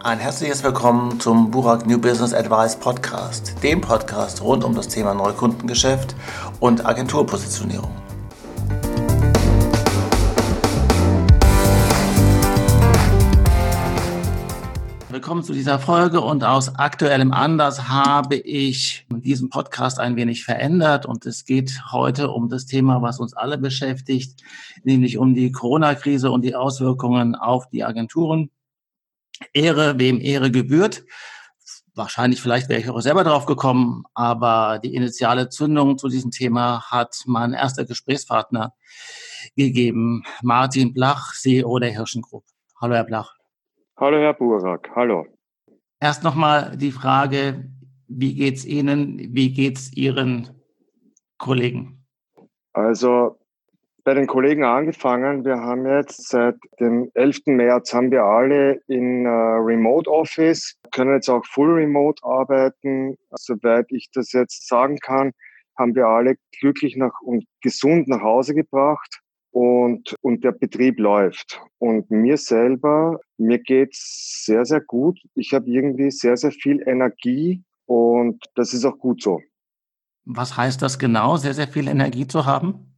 Ein herzliches Willkommen zum Burak New Business Advice Podcast, dem Podcast rund um das Thema Neukundengeschäft und Agenturpositionierung. Willkommen zu dieser Folge und aus aktuellem Anlass habe ich diesen Podcast ein wenig verändert und es geht heute um das Thema, was uns alle beschäftigt, nämlich um die Corona-Krise und die Auswirkungen auf die Agenturen. Ehre, wem Ehre gebührt. Wahrscheinlich, vielleicht wäre ich auch selber drauf gekommen, aber die initiale Zündung zu diesem Thema hat mein erster Gesprächspartner gegeben, Martin Blach, CEO der Hirschen Group. Hallo, Herr Blach. Hallo, Herr Burak. Hallo. Erst nochmal die Frage, wie geht's Ihnen, wie geht's Ihren Kollegen? Also bei den Kollegen angefangen, wir haben jetzt seit dem 11. März haben wir alle in Remote Office, können jetzt auch full remote arbeiten. Soweit ich das jetzt sagen kann, haben wir alle glücklich und gesund nach Hause gebracht und der Betrieb läuft. Und mir geht's sehr, sehr gut. Ich habe irgendwie sehr, sehr viel Energie und das ist auch gut so. Was heißt das genau, sehr, sehr viel Energie zu haben?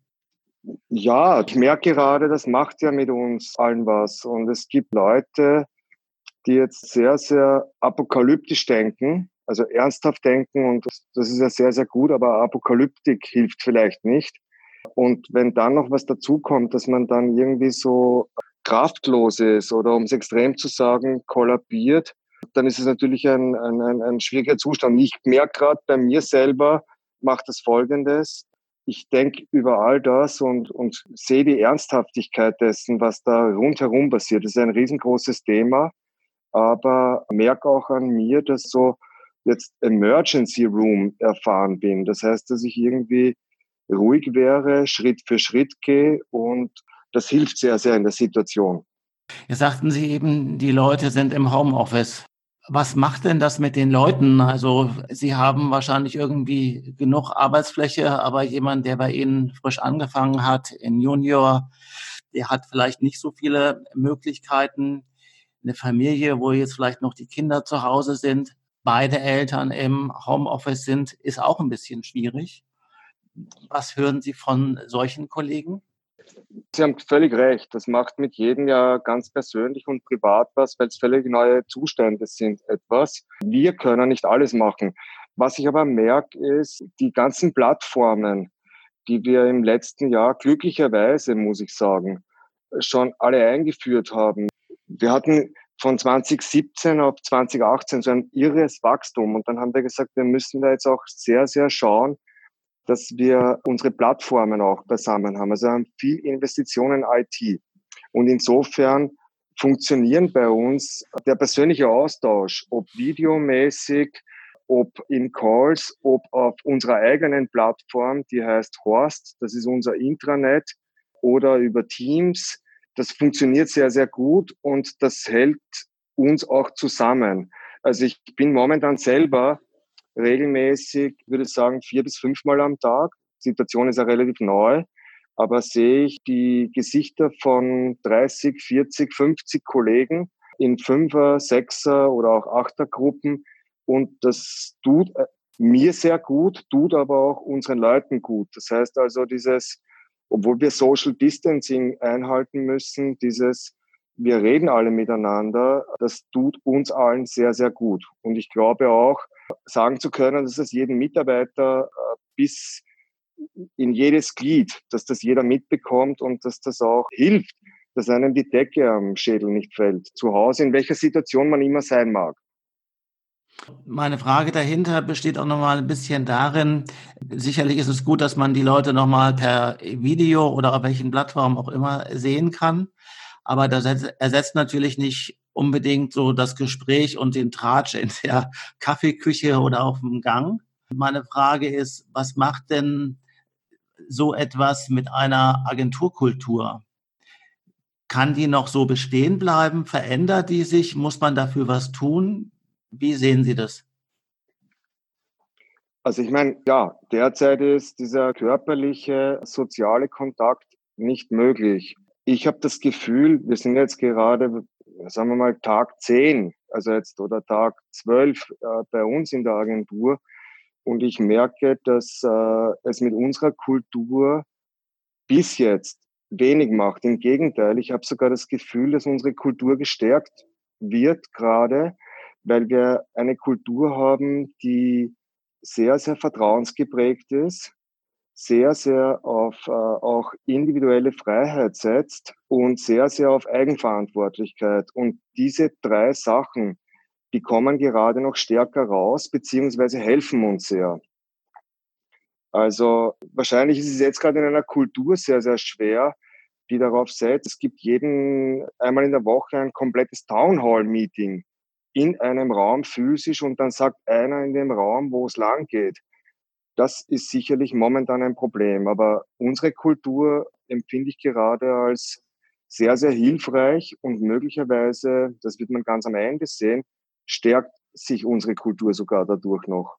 Ja, ich merke gerade, das macht ja mit uns allen was. Und es gibt Leute, die jetzt sehr, sehr apokalyptisch denken, also ernsthaft denken. Und das ist ja sehr, sehr gut, aber Apokalyptik hilft vielleicht nicht. Und wenn dann noch was dazukommt, dass man dann irgendwie so kraftlos ist oder um es extrem zu sagen, kollabiert, dann ist es natürlich ein schwieriger Zustand. Ich merke gerade bei mir selber, macht das Folgendes. Ich denke über all das und sehe die Ernsthaftigkeit dessen, was da rundherum passiert. Das ist ein riesengroßes Thema, aber merke auch an mir, dass so jetzt Emergency Room erfahren bin. Das heißt, dass ich irgendwie ruhig wäre, Schritt für Schritt gehe und das hilft sehr, sehr in der Situation. Jetzt sagten Sie eben, die Leute sind im Homeoffice. Was macht denn das mit den Leuten? Also Sie haben wahrscheinlich irgendwie genug Arbeitsfläche, aber jemand, der bei Ihnen frisch angefangen hat, in Junior, der hat vielleicht nicht so viele Möglichkeiten. Eine Familie, wo jetzt vielleicht noch die Kinder zu Hause sind, beide Eltern im Homeoffice sind, ist auch ein bisschen schwierig. Was hören Sie von solchen Kollegen? Sie haben völlig recht. Das macht mit jedem ja ganz persönlich und privat was, weil es völlig neue Zustände sind etwas. Wir können nicht alles machen. Was ich aber merke, ist, die ganzen Plattformen, die wir im letzten Jahr glücklicherweise, muss ich sagen, schon alle eingeführt haben. Wir hatten von 2017 auf 2018 so ein irres Wachstum und dann haben wir gesagt, wir müssen da jetzt auch sehr, sehr schauen, dass wir unsere Plattformen auch beisammen haben. Also haben viel Investitionen in IT. Und insofern funktionieren bei uns der persönliche Austausch, ob videomäßig, ob in Calls, ob auf unserer eigenen Plattform, die heißt Horst, das ist unser Intranet, oder über Teams. Das funktioniert sehr, sehr gut und das hält uns auch zusammen. Also ich bin momentan selber regelmäßig, würde ich sagen, 4 bis 5 Mal am Tag. Die Situation ist ja relativ neu, aber sehe ich die Gesichter von 30, 40, 50 Kollegen in 5er, 6er oder auch 8er Gruppen und das tut mir sehr gut, tut aber auch unseren Leuten gut. Das heißt also obwohl wir Social Distancing einhalten müssen, wir reden alle miteinander, das tut uns allen sehr, sehr gut. Und ich glaube auch, sagen zu können, dass es jedem Mitarbeiter bis in jedes Glied, dass das jeder mitbekommt und dass das auch hilft, dass einem die Decke am Schädel nicht fällt. Zu Hause, in welcher Situation man immer sein mag. Meine Frage dahinter besteht auch nochmal ein bisschen darin, sicherlich ist es gut, dass man die Leute nochmal per Video oder auf welchen Plattformen auch immer sehen kann, aber das ersetzt natürlich nicht unbedingt so das Gespräch und den Tratsch in der Kaffeeküche oder auf dem Gang. Meine Frage ist, was macht denn so etwas mit einer Agenturkultur? Kann die noch so bestehen bleiben? Verändert die sich? Muss man dafür was tun? Wie sehen Sie das? Also ich meine, ja, derzeit ist dieser körperliche, soziale Kontakt nicht möglich. Ich habe das Gefühl, wir sind jetzt gerade, sagen wir mal, Tag 10 also jetzt oder Tag 12 bei uns in der Agentur. Und ich merke, dass es mit unserer Kultur bis jetzt wenig macht. Im Gegenteil, ich habe sogar das Gefühl, dass unsere Kultur gestärkt wird, gerade weil wir eine Kultur haben, die sehr, sehr vertrauensgeprägt ist, sehr, sehr auf auch individuelle Freiheit setzt und sehr, sehr auf Eigenverantwortlichkeit. Und diese drei Sachen, die kommen gerade noch stärker raus, beziehungsweise helfen uns sehr. Also wahrscheinlich ist es jetzt gerade in einer Kultur sehr, sehr schwer, die darauf setzt, es gibt jeden einmal in der Woche ein komplettes Townhall-Meeting in einem Raum physisch und dann sagt einer in dem Raum, wo es lang geht. Das ist sicherlich momentan ein Problem. Aber unsere Kultur empfinde ich gerade als sehr, sehr hilfreich und möglicherweise, das wird man ganz am Ende sehen, stärkt sich unsere Kultur sogar dadurch noch.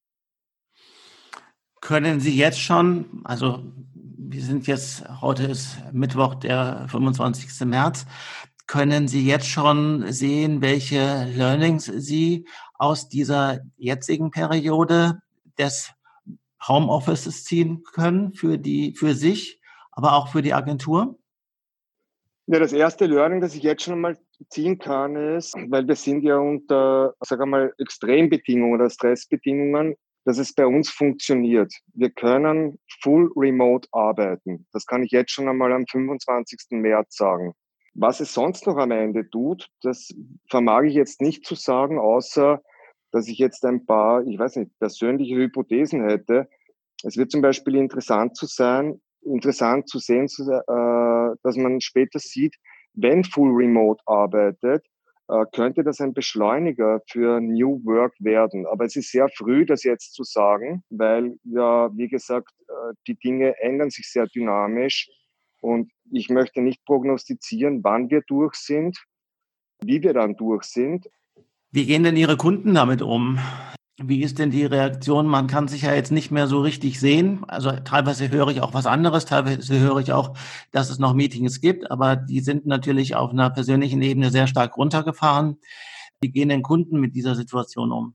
Können Sie jetzt schon, also wir sind jetzt, heute ist Mittwoch, der 25. März, können Sie jetzt schon sehen, welche Learnings Sie aus dieser jetzigen Periode des Homeoffices ziehen können für sich, aber auch für die Agentur? Ja, das erste Learning, das ich jetzt schon mal ziehen kann, ist, weil wir sind ja unter, sag einmal, Extrembedingungen oder Stressbedingungen, dass es bei uns funktioniert. Wir können full remote arbeiten. Das kann ich jetzt schon einmal am 25. März sagen. Was es sonst noch am Ende tut, das vermag ich jetzt nicht zu sagen, außer dass ich jetzt ein paar, ich weiß nicht, persönliche Hypothesen hätte. Es wird zum Beispiel interessant zu sehen, dass man später sieht, wenn Full Remote arbeitet, könnte das ein Beschleuniger für New Work werden. Aber es ist sehr früh, das jetzt zu sagen, weil ja, wie gesagt, die Dinge ändern sich sehr dynamisch und ich möchte nicht prognostizieren, wann wir durch sind, wie wir dann durch sind. Wie gehen denn Ihre Kunden damit um? Wie ist denn die Reaktion? Man kann sich ja jetzt nicht mehr so richtig sehen. Also teilweise höre ich auch was anderes, teilweise höre ich auch, dass es noch Meetings gibt, aber die sind natürlich auf einer persönlichen Ebene sehr stark runtergefahren. Wie gehen denn Kunden mit dieser Situation um?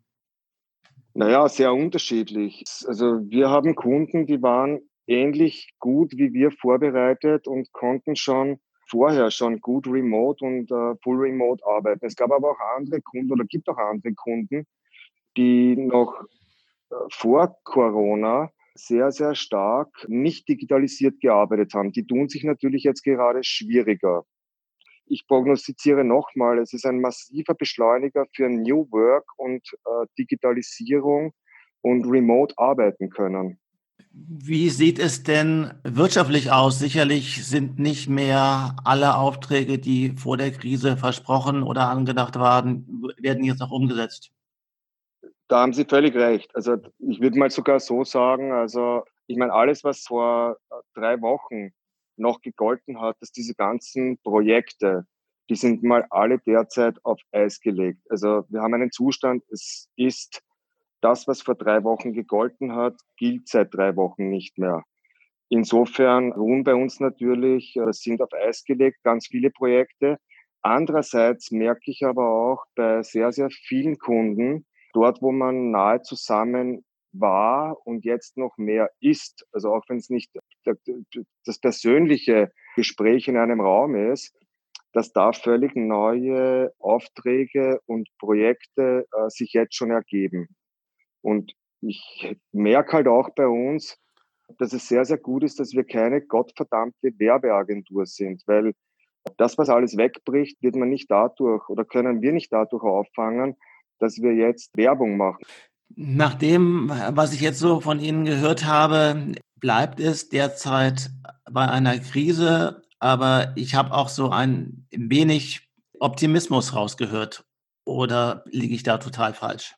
Naja, sehr unterschiedlich. Also wir haben Kunden, die waren ähnlich gut wie wir vorbereitet und konnten schon vorher schon gut remote und full remote arbeiten. Es gab aber auch andere Kunden oder gibt auch andere Kunden, die noch vor Corona sehr, sehr stark nicht digitalisiert gearbeitet haben. Die tun sich natürlich jetzt gerade schwieriger. Ich prognostiziere nochmal, es ist ein massiver Beschleuniger für New Work und Digitalisierung und Remote arbeiten können. Wie sieht es denn wirtschaftlich aus? Sicherlich sind nicht mehr alle Aufträge, die vor der Krise versprochen oder angedacht waren, werden jetzt noch umgesetzt. Da haben Sie völlig recht. Also ich würde mal sogar so sagen, also ich meine, alles, was vor 3 Wochen noch gegolten hat, dass diese ganzen Projekte, die sind mal alle derzeit auf Eis gelegt. Also wir haben einen Zustand, es ist das, was vor 3 Wochen gegolten hat, gilt seit 3 Wochen nicht mehr. Insofern ruhen bei uns natürlich, sind auf Eis gelegt ganz viele Projekte. Andererseits merke ich aber auch bei sehr, sehr vielen Kunden, dort, wo man nahe zusammen war und jetzt noch mehr ist, also auch wenn es nicht das persönliche Gespräch in einem Raum ist, dass da völlig neue Aufträge und Projekte sich jetzt schon ergeben. Und ich merke halt auch bei uns, dass es sehr, sehr gut ist, dass wir keine gottverdammte Werbeagentur sind, weil das, was alles wegbricht, wird man nicht dadurch oder können wir nicht dadurch auffangen, dass wir jetzt Werbung machen. Nach dem, was ich jetzt so von Ihnen gehört habe, bleibt es derzeit bei einer Krise, aber ich habe auch so ein wenig Optimismus rausgehört. Oder liege ich da total falsch?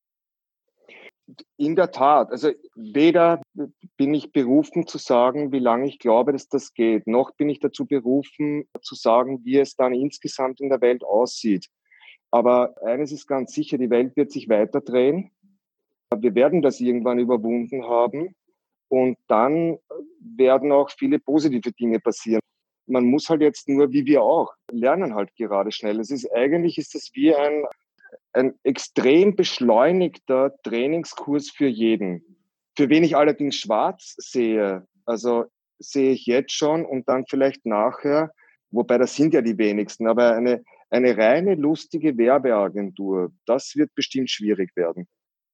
In der Tat, also weder bin ich berufen zu sagen, wie lange ich glaube, dass das geht, noch bin ich dazu berufen zu sagen, wie es dann insgesamt in der Welt aussieht. Aber eines ist ganz sicher, die Welt wird sich weiter drehen. Wir werden das irgendwann überwunden haben und dann werden auch viele positive Dinge passieren. Man muss halt jetzt nur, wie wir auch, lernen halt gerade schnell. Eigentlich ist das wie ein extrem beschleunigter Trainingskurs für jeden. Für wen ich allerdings schwarz sehe, also sehe ich jetzt schon und dann vielleicht nachher, wobei das sind ja die wenigsten, aber eine reine lustige Werbeagentur, das wird bestimmt schwierig werden.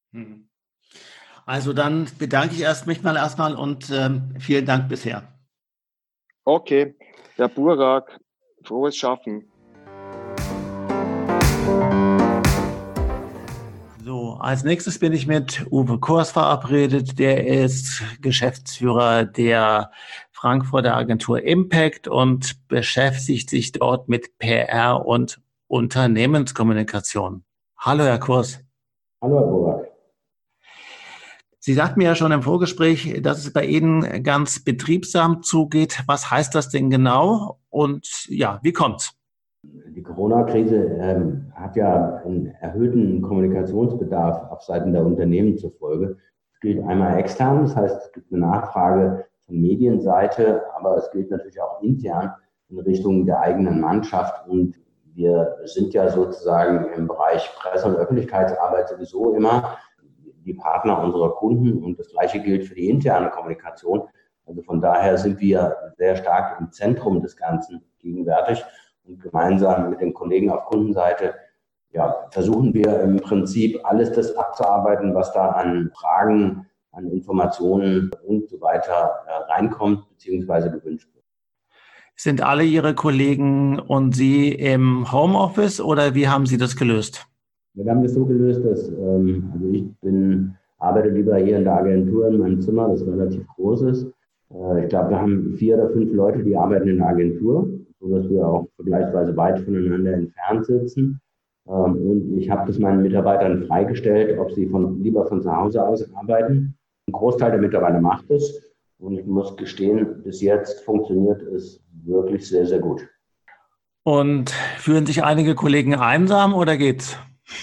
Also dann bedanke ich mich erstmal und vielen Dank bisher. Okay, Herr Burak, frohes Schaffen. So, als nächstes bin ich mit Uwe Kors verabredet. Der ist Geschäftsführer der Frankfurter Agentur Impact und beschäftigt sich dort mit PR und Unternehmenskommunikation. Hallo, Herr Kors. Hallo, Herr Burak. Sie sagten mir ja schon im Vorgespräch, dass es bei Ihnen ganz betriebsam zugeht. Was heißt das denn genau? Und ja, wie kommt's? Die Corona-Krise hat ja einen erhöhten Kommunikationsbedarf auf Seiten der Unternehmen zur Folge. Es gilt einmal extern, das heißt, es gibt eine Nachfrage von Medienseite, aber es gilt natürlich auch intern in Richtung der eigenen Mannschaft. Und wir sind ja sozusagen im Bereich Presse- und Öffentlichkeitsarbeit sowieso immer die Partner unserer Kunden und das Gleiche gilt für die interne Kommunikation. Also von daher sind wir sehr stark im Zentrum des Ganzen gegenwärtig. Und gemeinsam mit den Kollegen auf Kundenseite versuchen wir im Prinzip alles das abzuarbeiten, was da an Fragen, an Informationen und so weiter reinkommt bzw. gewünscht wird. Sind alle Ihre Kollegen und Sie im Homeoffice oder wie haben Sie das gelöst? Wir haben das so gelöst, dass ich arbeite lieber hier in der Agentur in meinem Zimmer, das relativ groß ist. Ich glaube, wir haben 4 oder 5 Leute, die arbeiten in der Agentur, sodass wir auch vergleichsweise weit voneinander entfernt sitzen. Und ich habe das meinen Mitarbeitern freigestellt, ob sie lieber von zu Hause aus arbeiten. Ein Großteil der Mitarbeiter macht es. Und ich muss gestehen, bis jetzt funktioniert es wirklich sehr, sehr gut. Und fühlen sich einige Kollegen einsam oder geht's?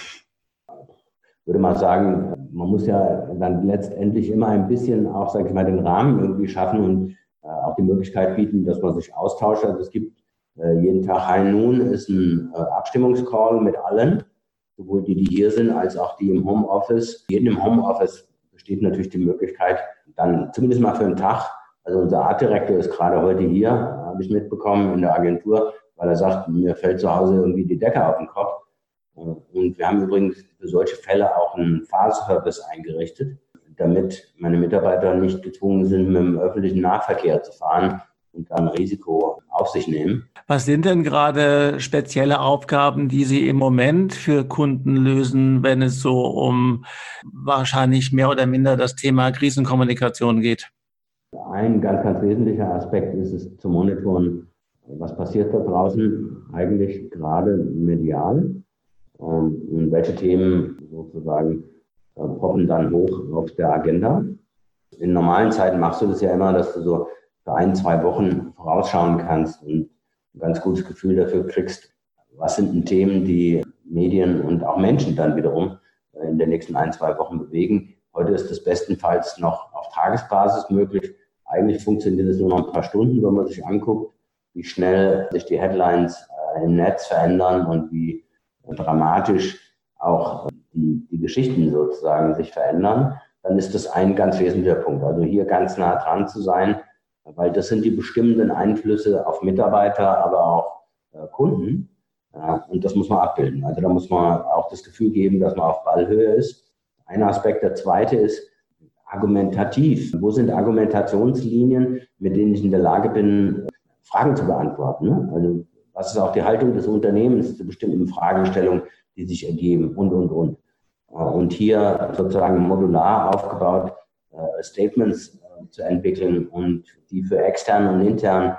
Ich würde mal sagen, man muss ja dann letztendlich immer ein bisschen auch, sage ich mal, den Rahmen irgendwie schaffen und auch die Möglichkeit bieten, dass man sich austauscht. Also es gibt jeden Tag High Noon ist ein Abstimmungscall mit allen, sowohl die hier sind, als auch die im Homeoffice. Jeden im Homeoffice besteht natürlich die Möglichkeit, dann zumindest mal für einen Tag, also unser Artdirektor ist gerade heute hier, habe ich mitbekommen, in der Agentur, weil er sagt, mir fällt zu Hause irgendwie die Decke auf den Kopf. Und wir haben übrigens für solche Fälle auch einen Fahrservice eingerichtet, damit meine Mitarbeiter nicht gezwungen sind, mit dem öffentlichen Nahverkehr zu fahren und dann Risiko auf sich nehmen. Was sind denn gerade spezielle Aufgaben, die Sie im Moment für Kunden lösen, wenn es so um wahrscheinlich mehr oder minder das Thema Krisenkommunikation geht? Ein ganz, ganz wesentlicher Aspekt ist es zu monitoren, was passiert da draußen eigentlich gerade medial. Und welche Themen sozusagen poppen dann hoch auf der Agenda. In normalen Zeiten machst du das ja immer, dass du so für 1, 2 Wochen vorausschauen kannst und ein ganz gutes Gefühl dafür kriegst, was sind denn Themen, die Medien und auch Menschen dann wiederum in den nächsten 1, 2 Wochen bewegen. Heute ist das bestenfalls noch auf Tagesbasis möglich. Eigentlich funktioniert es nur noch ein paar Stunden, wenn man sich anguckt, wie schnell sich die Headlines im Netz verändern und wie dramatisch auch die Geschichten sozusagen sich verändern, dann ist das ein ganz wesentlicher Punkt. Also hier ganz nah dran zu sein, weil das sind die bestimmenden Einflüsse auf Mitarbeiter, aber auch Kunden. Und das muss man abbilden. Also da muss man auch das Gefühl geben, dass man auf Ballhöhe ist. Ein Aspekt. Der zweite ist argumentativ. Wo sind Argumentationslinien, mit denen ich in der Lage bin, Fragen zu beantworten? Ne? Also was ist auch die Haltung des Unternehmens zu bestimmten Fragestellungen, die sich ergeben und. Und hier sozusagen modular aufgebaut Statements zu entwickeln und die für extern und intern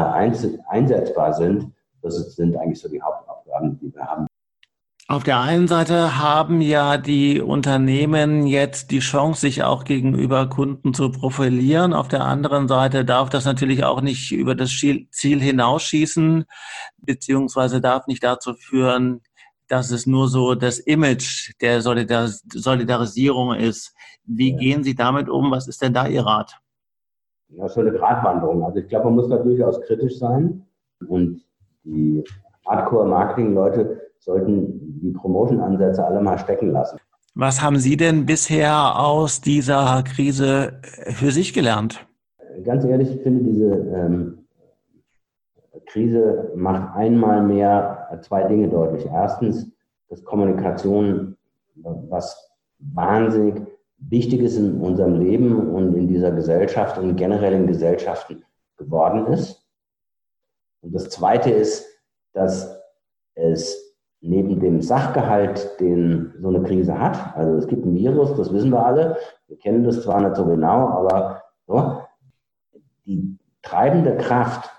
einsetzbar sind. Das sind eigentlich so die Hauptaufgaben, die wir haben. Auf der einen Seite haben ja die Unternehmen jetzt die Chance, sich auch gegenüber Kunden zu profilieren. Auf der anderen Seite darf das natürlich auch nicht über das Ziel hinausschießen, beziehungsweise darf nicht dazu führen, dass es nur so das Image der Solidarisierung ist. Wie gehen Sie damit um? Was ist denn da Ihr Rat? Ja, so eine Gratwanderung. Also ich glaube, man muss da durchaus kritisch sein. Und die Hardcore-Marketing-Leute sollten die Promotion-Ansätze alle mal stecken lassen. Was haben Sie denn bisher aus dieser Krise für sich gelernt? Ganz ehrlich, ich finde, diese Krise macht einmal mehr zwei Dinge deutlich. Erstens, dass Kommunikation was wahnsinnig wichtig ist in unserem Leben und in dieser Gesellschaft und generell in Gesellschaften geworden ist. Und das Zweite ist, dass es neben dem Sachgehalt, den so eine Krise hat, also es gibt ein Virus, das wissen wir alle, wir kennen das zwar nicht so genau, aber so, die treibende Kraft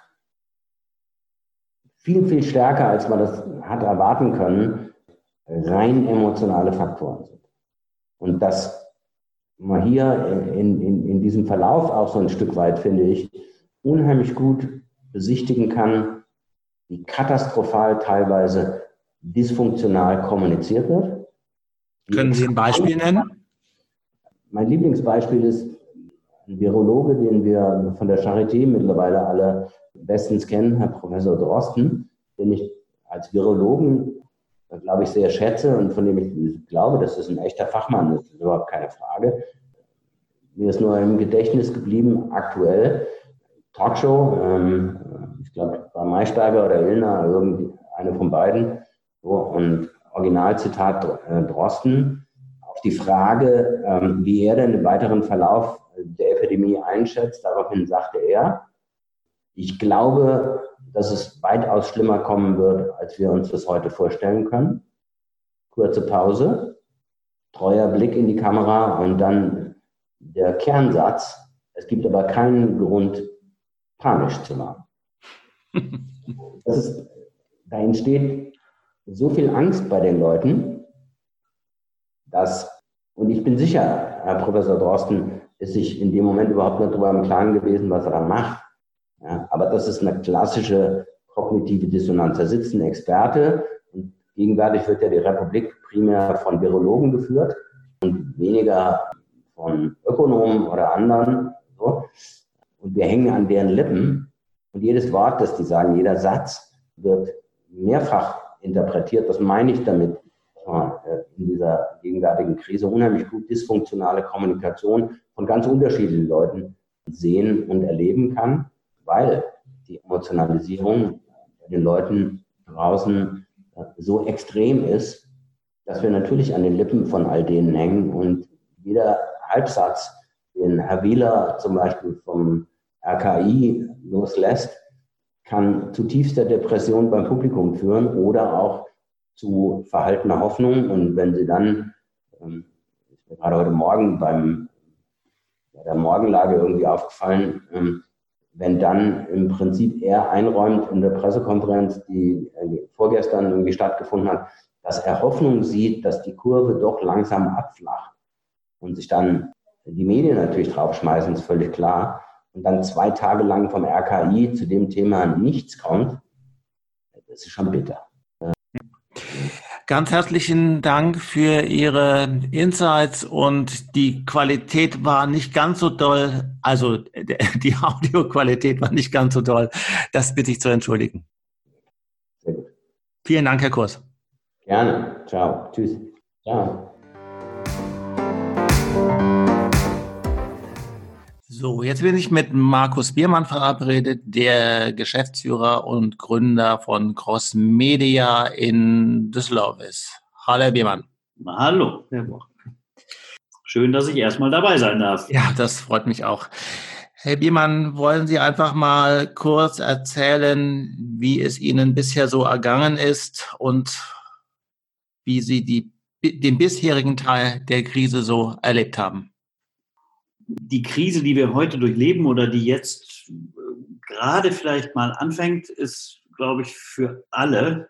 viel, viel stärker, als man das hat erwarten können, rein emotionale Faktoren sind. Und dass man hier in diesem Verlauf auch so ein Stück weit, finde ich, unheimlich gut besichtigen kann, wie katastrophal teilweise dysfunktional kommuniziert wird. Können Sie ein Beispiel nennen? Mein Lieblingsbeispiel ist ein Virologe, den wir von der Charité mittlerweile alle bestens kennen, Herr Professor Drosten, den ich als Virologen, glaube ich, sehr schätze und von dem ich glaube, dass das ein echter Fachmann ist. Das ist überhaupt keine Frage. Mir ist nur im Gedächtnis geblieben, aktuell, Talkshow, ich glaube, war Maischberger oder Illner, irgendwie eine von beiden, so, und Originalzitat Drosten, auf die Frage, wie er denn den weiteren Verlauf der Epidemie einschätzt, daraufhin sagte er, ich glaube, dass es weitaus schlimmer kommen wird, als wir uns das heute vorstellen können. Kurze Pause, treuer Blick in die Kamera und dann der Kernsatz, es gibt aber keinen Grund, panisch zu machen. Da entsteht so viel Angst bei den Leuten, und ich bin sicher, Herr Professor Drosten ist sich in dem Moment überhaupt nicht darüber im Klaren gewesen, was er da macht. Ja, aber das ist eine klassische kognitive Dissonanz. Da sitzt ein Experte und gegenwärtig wird ja die Republik primär von Virologen geführt und weniger von Ökonomen oder anderen. So. Und wir hängen an deren Lippen und jedes Wort, das die sagen, jeder Satz wird mehrfach interpretiert. Das meine ich damit, in dieser gegenwärtigen Krise unheimlich gut dysfunktionale Kommunikation von ganz unterschiedlichen Leuten sehen und erleben kann, weil die Emotionalisierung bei den Leuten draußen so extrem ist, dass wir natürlich an den Lippen von all denen hängen und jeder Halbsatz, den Herr Wieler zum Beispiel vom RKI loslässt, kann zu tiefster Depression beim Publikum führen oder auch zu verhaltener Hoffnung. Und wenn Sie dann, ist mir gerade heute Morgen bei der Morgenlage irgendwie aufgefallen, wenn dann im Prinzip er einräumt in der Pressekonferenz, die vorgestern irgendwie stattgefunden hat, dass er Hoffnung sieht, dass die Kurve doch langsam abflacht und sich dann die Medien natürlich draufschmeißen, ist völlig klar, und dann 2 Tage lang vom RKI zu dem Thema nichts kommt, das ist schon bitter. Ganz herzlichen Dank für Ihre Insights und die Qualität war nicht ganz so doll, also die Audioqualität war nicht ganz so doll. Das bitte ich zu entschuldigen. Sehr gut. Vielen Dank, Herr Kurs. Gerne. Ciao. Tschüss. Ciao. So, jetzt bin ich mit Markus Biermann verabredet, der Geschäftsführer und Gründer von Crossmedia in Düsseldorf ist. Hallo, Herr Biermann. Hallo, Herr Boch. Schön, dass ich erstmal dabei sein darf. Ja, das freut mich auch. Herr Biermann, wollen Sie einfach mal kurz erzählen, wie es Ihnen bisher so ergangen ist und wie Sie den bisherigen Teil der Krise so erlebt haben? Die Krise, die wir heute durchleben oder die jetzt gerade vielleicht mal anfängt, ist, glaube ich, für alle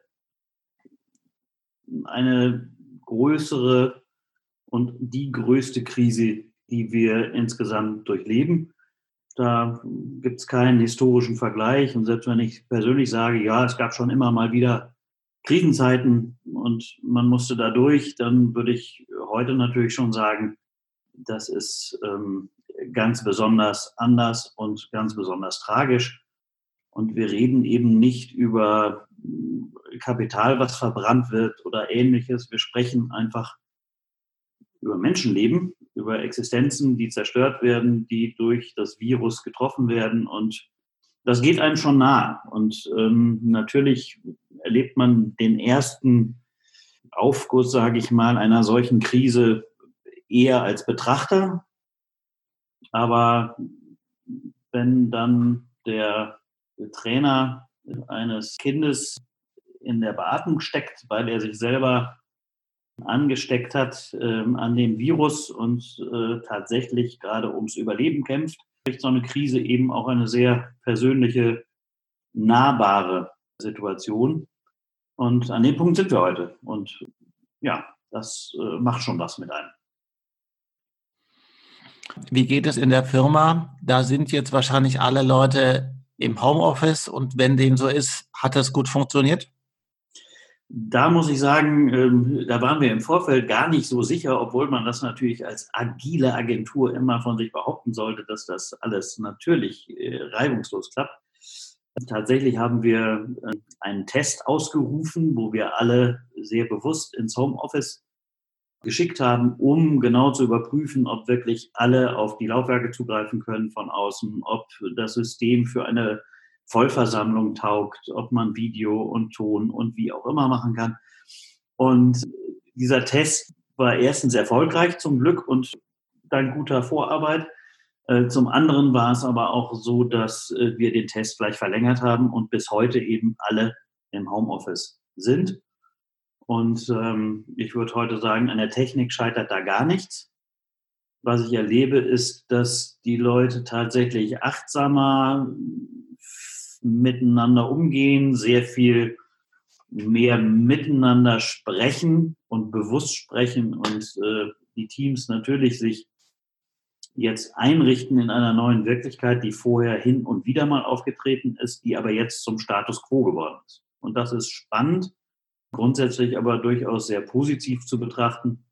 eine größere und die größte Krise, die wir insgesamt durchleben. Da gibt es keinen historischen Vergleich. Und selbst wenn ich persönlich sage, ja, es gab schon immer mal wieder Krisenzeiten und man musste da durch, dann würde ich heute natürlich schon sagen, das ist ganz besonders anders und ganz besonders tragisch. Und wir reden eben nicht über Kapital, was verbrannt wird oder Ähnliches. Wir sprechen einfach über Menschenleben, über Existenzen, die zerstört werden, die durch das Virus getroffen werden. Und das geht einem schon nah. Und natürlich erlebt man den ersten Aufguss, sage ich mal, einer solchen Krise eher als Betrachter. Aber wenn dann der Trainer eines Kindes in der Beatmung steckt, weil er sich selber angesteckt hat an dem Virus und tatsächlich gerade ums Überleben kämpft, kriegt so eine Krise eben auch eine sehr persönliche, nahbare Situation. Und an dem Punkt sind wir heute. Und ja, das macht schon was mit einem. Wie geht es in der Firma? Da sind jetzt wahrscheinlich alle Leute im Homeoffice und wenn dem so ist, hat das gut funktioniert? Da muss ich sagen, da waren wir im Vorfeld gar nicht so sicher, obwohl man das natürlich als agile Agentur immer von sich behaupten sollte, dass das alles natürlich reibungslos klappt. Tatsächlich haben wir einen Test ausgerufen, wo wir alle sehr bewusst ins Homeoffice geschickt haben, um genau zu überprüfen, ob wirklich alle auf die Laufwerke zugreifen können von außen, ob das System für eine Vollversammlung taugt, ob man Video und Ton und wie auch immer machen kann. Und dieser Test war erstens erfolgreich zum Glück und dank guter Vorarbeit. Zum anderen war es aber auch so, dass wir den Test gleich verlängert haben und bis heute eben alle im Homeoffice sind. Und ich würde heute sagen, an der Technik scheitert da gar nichts. Was ich erlebe, ist, dass die Leute tatsächlich achtsamer miteinander umgehen, sehr viel mehr miteinander sprechen und bewusst sprechen und die Teams natürlich sich jetzt einrichten in einer neuen Wirklichkeit, die vorher hin und wieder mal aufgetreten ist, die aber jetzt zum Status quo geworden ist. Und das ist spannend, grundsätzlich aber durchaus sehr positiv zu betrachten,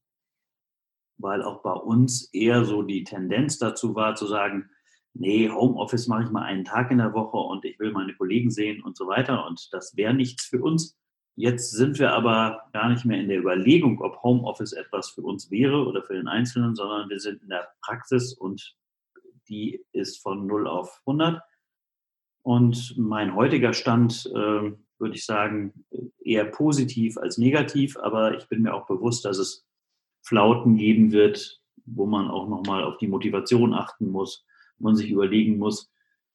weil auch bei uns eher so die Tendenz dazu war, zu sagen, nee, Homeoffice mache ich mal einen Tag in der Woche und ich will meine Kollegen sehen und so weiter und das wäre nichts für uns. Jetzt sind wir aber gar nicht mehr in der Überlegung, ob Homeoffice etwas für uns wäre oder für den Einzelnen, sondern wir sind in der Praxis und die ist von 0 auf 100. Und mein heutiger Stand, würde ich sagen, eher positiv als negativ, aber ich bin mir auch bewusst, dass es Flauten geben wird, wo man auch nochmal auf die Motivation achten muss, man sich überlegen muss,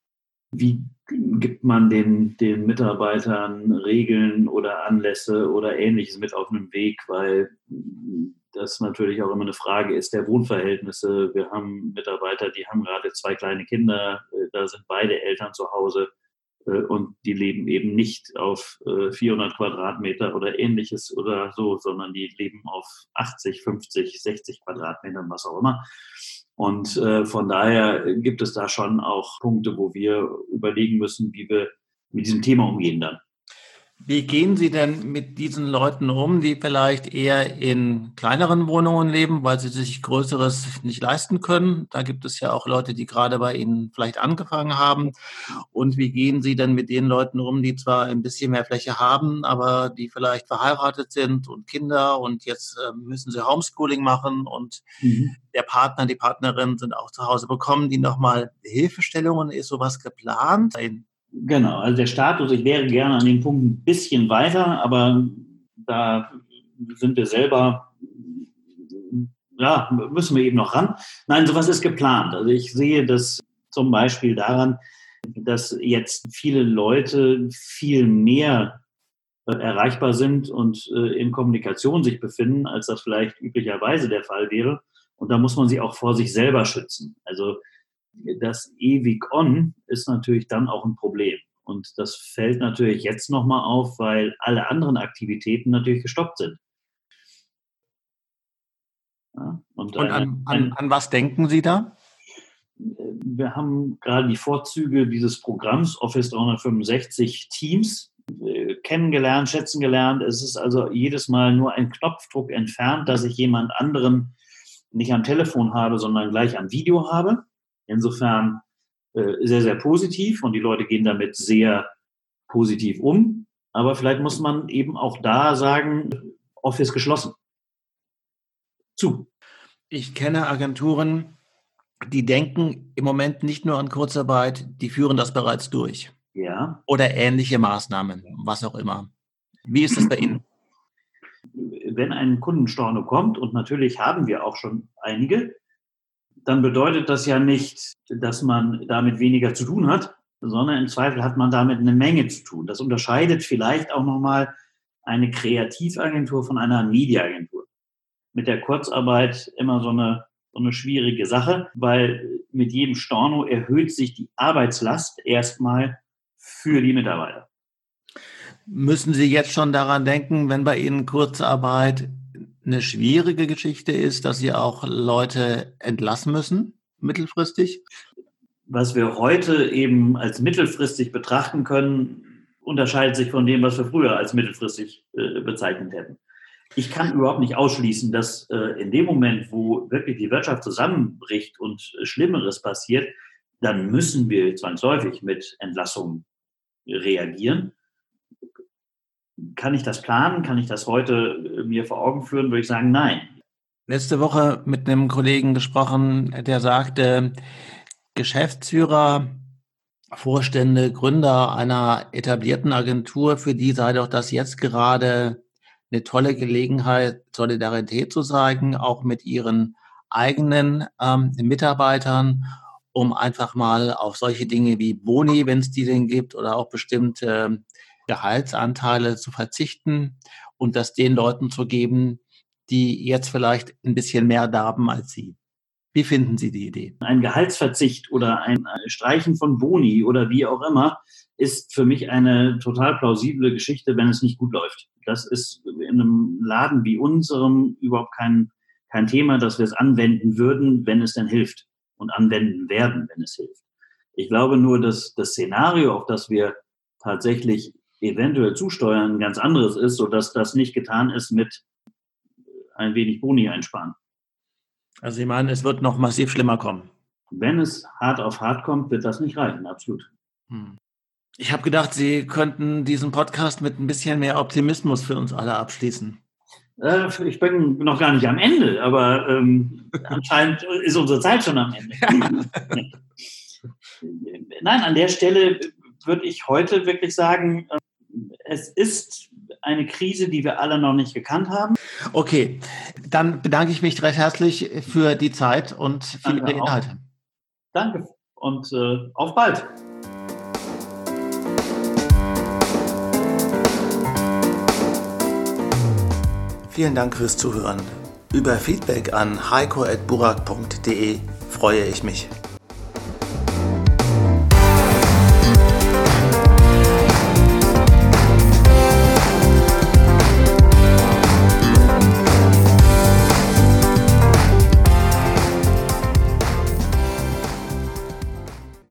wie gibt man den Mitarbeitern Regeln oder Anlässe oder Ähnliches mit auf den Weg, weil das natürlich auch immer eine Frage ist der Wohnverhältnisse. Wir haben Mitarbeiter, die haben gerade 2 kleine Kinder, da sind beide Eltern zu Hause und die leben eben nicht auf 400 Quadratmeter oder Ähnliches oder so, sondern die leben auf 80, 50, 60 Quadratmetern, was auch immer. Und von daher gibt es da schon auch Punkte, wo wir überlegen müssen, wie wir mit diesem Thema umgehen dann. Wie gehen Sie denn mit diesen Leuten um, die vielleicht eher in kleineren Wohnungen leben, weil sie sich Größeres nicht leisten können? Da gibt es ja auch Leute, die gerade bei Ihnen vielleicht angefangen haben. Und wie gehen Sie denn mit den Leuten um, die zwar ein bisschen mehr Fläche haben, aber die vielleicht verheiratet sind und Kinder und jetzt müssen sie Homeschooling machen und der Partner, die Partnerin sind auch zu Hause. Bekommen die nochmal Hilfestellungen? Ist sowas geplant? Genau, also der Status, ich wäre gerne an dem Punkt ein bisschen weiter, aber da sind wir selber, ja, müssen wir eben noch ran. Nein, sowas ist geplant. Also ich sehe das zum Beispiel daran, dass jetzt viele Leute viel mehr erreichbar sind und in Kommunikation sich befinden, als das vielleicht üblicherweise der Fall wäre. Und da muss man sie auch vor sich selber schützen. Also das ewig on ist natürlich dann auch ein Problem. Und das fällt natürlich jetzt nochmal auf, weil alle anderen Aktivitäten natürlich gestoppt sind. Ja, und an was denken Sie da? Wir haben gerade die Vorzüge dieses Programms Office 365 Teams kennengelernt, schätzen gelernt. Es ist also jedes Mal nur ein Knopfdruck entfernt, dass ich jemand anderen nicht am Telefon habe, sondern gleich am Video habe. Insofern sehr, sehr positiv und die Leute gehen damit sehr positiv um. Aber vielleicht muss man eben auch da sagen, Office geschlossen. Zu. Ich kenne Agenturen, die denken im Moment nicht nur an Kurzarbeit, die führen das bereits durch. Ja. Oder ähnliche Maßnahmen, was auch immer. Wie ist das bei Ihnen? Wenn ein Kundenstorno kommt, und natürlich haben wir auch schon einige, dann bedeutet das ja nicht, dass man damit weniger zu tun hat, sondern im Zweifel hat man damit eine Menge zu tun. Das unterscheidet vielleicht auch nochmal eine Kreativagentur von einer Mediaagentur. Mit der Kurzarbeit immer so eine schwierige Sache, weil mit jedem Storno erhöht sich die Arbeitslast erstmal für die Mitarbeiter. Müssen Sie jetzt schon daran denken, wenn bei Ihnen Kurzarbeit eine schwierige Geschichte ist, dass Sie auch Leute entlassen müssen, mittelfristig? Was wir heute eben als mittelfristig betrachten können, unterscheidet sich von dem, was wir früher als mittelfristig bezeichnet hätten. Ich kann überhaupt nicht ausschließen, dass in dem Moment, wo wirklich die Wirtschaft zusammenbricht und Schlimmeres passiert, dann müssen wir zwangsläufig mit Entlassungen reagieren. Kann ich das planen? Kann ich das heute mir vor Augen führen? Würde ich sagen, nein. Letzte Woche mit einem Kollegen gesprochen, der sagte, Geschäftsführer, Vorstände, Gründer einer etablierten Agentur, für die sei doch das jetzt gerade eine tolle Gelegenheit, Solidarität zu zeigen, auch mit ihren eigenen Mitarbeitern, um einfach mal auf solche Dinge wie Boni, wenn es die denn gibt, oder auch bestimmte Gehaltsanteile zu verzichten und das den Leuten zu geben, die jetzt vielleicht ein bisschen mehr darben als Sie. Wie finden Sie die Idee? Ein Gehaltsverzicht oder ein Streichen von Boni oder wie auch immer ist für mich eine total plausible Geschichte, wenn es nicht gut läuft. Das ist in einem Laden wie unserem überhaupt kein Thema, dass wir es anwenden würden, wenn es denn hilft, und anwenden werden, wenn es hilft. Ich glaube nur, dass das Szenario, auf das wir tatsächlich eventuell zusteuern, ein ganz anderes ist, sodass das nicht getan ist mit ein wenig Boni einsparen. Also Sie meinen, es wird noch massiv schlimmer kommen? Wenn es hart auf hart kommt, wird das nicht reichen, absolut. Ich habe gedacht, Sie könnten diesen Podcast mit ein bisschen mehr Optimismus für uns alle abschließen. Ich bin noch gar nicht am Ende, aber anscheinend ist unsere Zeit schon am Ende. Nein, an der Stelle würde ich heute wirklich sagen, es ist eine Krise, die wir alle noch nicht gekannt haben. Okay, dann bedanke ich mich recht herzlich für die Zeit und für Ihre Inhalte. Danke und auf bald. Vielen Dank fürs Zuhören. Über Feedback an heiko@burak.de freue ich mich.